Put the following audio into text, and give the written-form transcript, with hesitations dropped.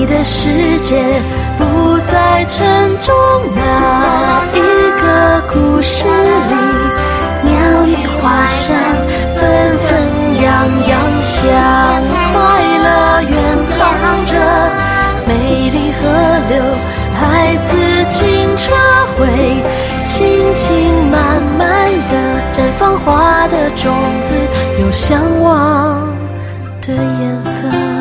你的世界不再沉重。那一个故事里，鸟语花香，纷纷扬扬，向快乐远航着。美丽河流，孩子轻车会轻轻慢慢地绽放花的种子，有向往的颜色。